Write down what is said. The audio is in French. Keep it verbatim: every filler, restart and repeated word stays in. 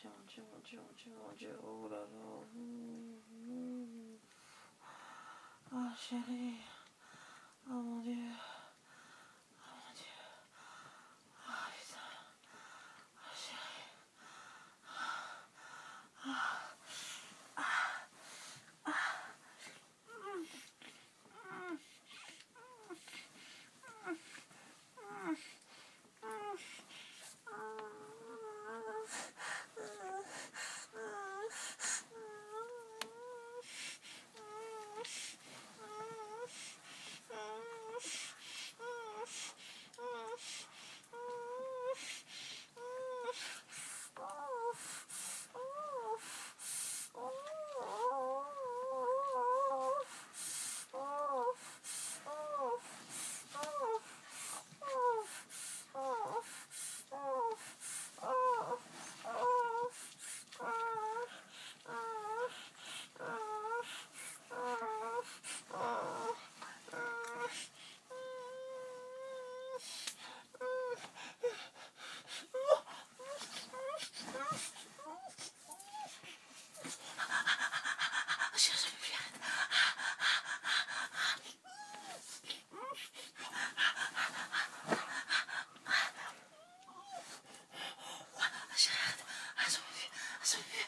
Dieu, mon Dieu, mon Dieu, mon Dieu, mon Dieu, oh là là. Mmh. Ah, chérie. Oh mon Dieu. Oh mon Dieu. Ah, putain. Ah, chérie. Ah. Chérie, arrête, arrête, ça me fait, ça me fait.